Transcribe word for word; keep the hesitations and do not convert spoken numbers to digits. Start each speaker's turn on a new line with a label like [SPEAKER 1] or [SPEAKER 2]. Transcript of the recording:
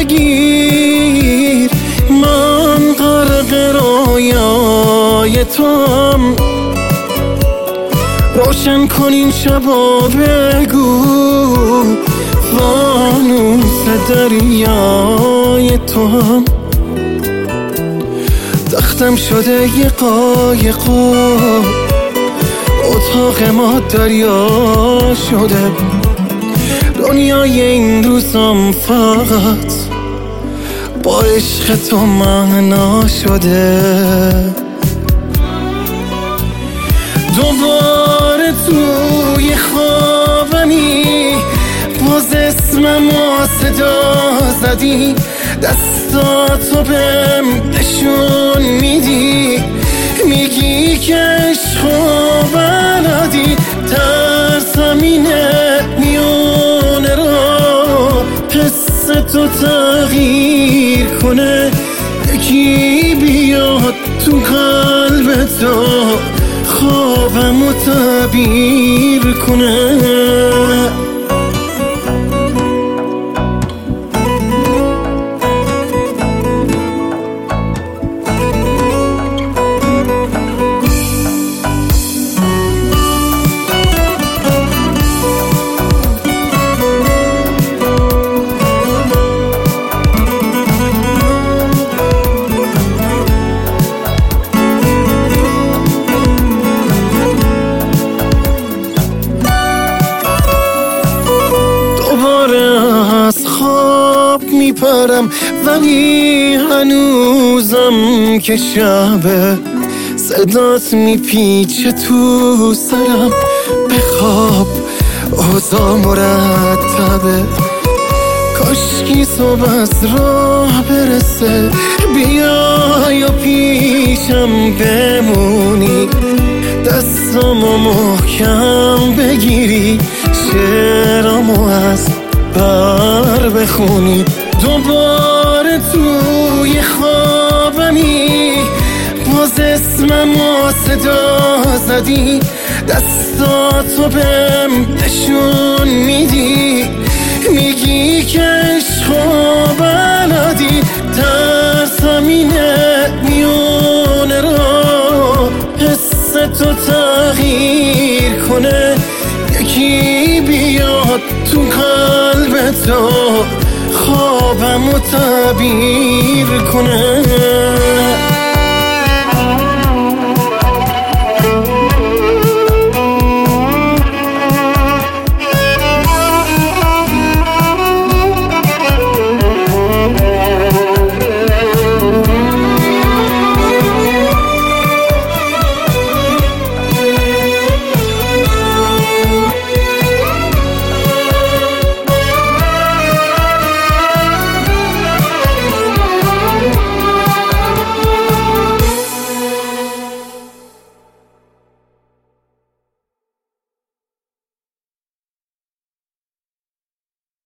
[SPEAKER 1] بگیر، من غرق رویای توام. روشن کن این شبا بگو، فانوس دریای توام. تختم شده یه قایقا، اتاق ما دریا شده. دنیای این روزم فقط با عشق تو معنا شده. دوباره توی خوابمی باز اسممو صدا زدی، دستاتو بهم نشون میدی، میگی که عشقو بلدی. ترسم اینه میونه رو حس تو تغییر کنه، یکی بیاد تو قلب تو خوابمو تعبیر کنه. از خواب میپرم ولی هنوزم که شبه، صدات میپیچه تو سرم. بخواب اوضاع مرتبه، کاشکی صبح از راه برسه، بیای و پیشم بمونی، دستامو محکم بگیری، شعرامو از بر بخونی. دوباره توی خوابمی باز اسممو صدا زدی، دستاتو بهم نشون میدی، میگی که عشقو بلدی. ترسم اینه میونه رو حس تو تغییر کنه، یکی بیاد تو قلب تو خوابمو تعبیر کنه.